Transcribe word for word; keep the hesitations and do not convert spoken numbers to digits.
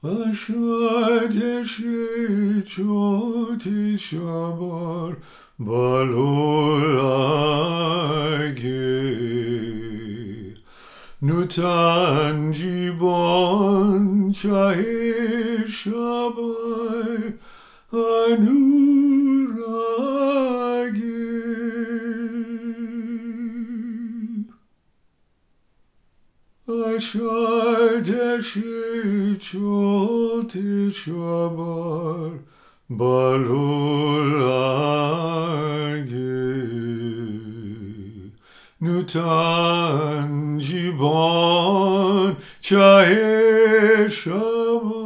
Ashadeshe chote shabar balolage Nutan jibon chahe shabai anurage Ashadeshe chote shabar balolage Nutan jibon chahe shabai